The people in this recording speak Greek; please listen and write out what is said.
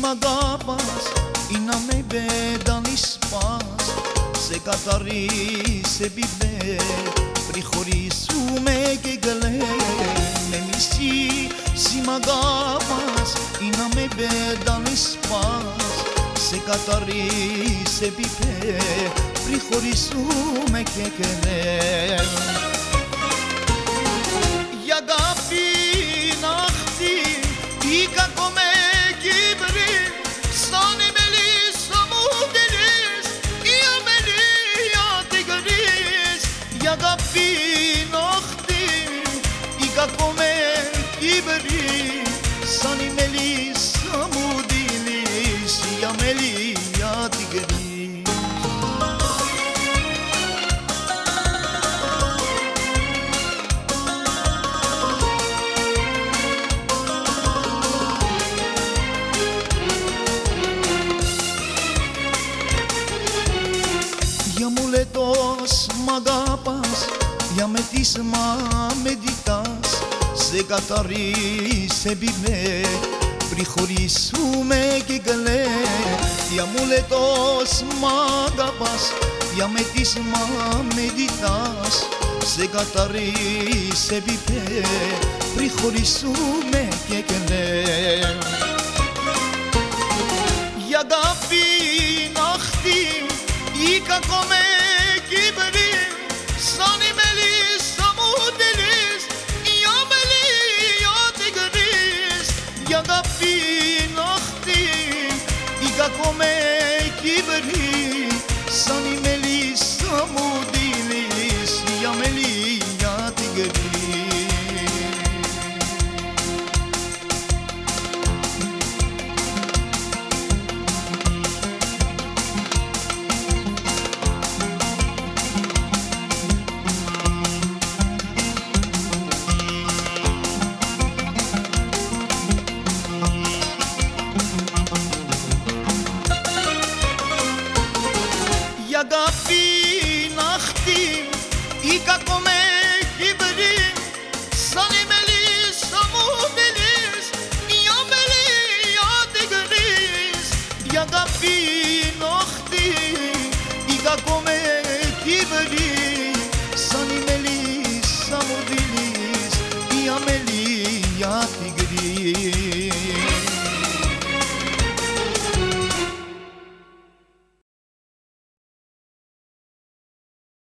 μ' αγάπας ή να με πεντάνεις πας. Σε καθαρίσε μπιμπέ πριν χωρίσουμε και γλέ. Με μισείς μ' αγάπας ή να με πεντάνεις πας. Σε καθαρίσε μπιμπέ πριν χωρίσουμε και γλέ. Η αγάπη να χτυπεί ή κακό με κυβρεί. Σαν η μελίσσα μου τελείς, η αμελία την κρύς. Η αγάπη να χτυπεί ή κακό με κυβρεί. Σαν η μελίσσα μου τελείς, η αμελία την κρύς. Για μουλετός μ' αγάπας, για με τις με διτάς. Σε καθαρίσε μπιμπέ πριν χωρίσουμε και γλέ. Για μουλετός μ' αγάπας, για με τις με διτάς. Σε καθαρίσε μπιμπέ πριν χωρίσουμε και γλέ. Η αγάπη να χτυπεί ή κακό με κυβρεί. Σαν η μελίσσα μου τελείς, η αμελία την κρύς. Η αγάπη να χτυπεί ή κακό με κυβρεί. Σαν η μελίσσα μου τελείς, η αμελία την κρύς. Η αγάπη να χτυπεί ή κακό με κυβρεί. Σαν η μελίσσα μου τελείς, η αμελία την κρύς. Η αγάπη να χτυπεί ή κακό με κυβρεί. Σαν η μελίσσα μου τελείς, η αμελία την κρύς.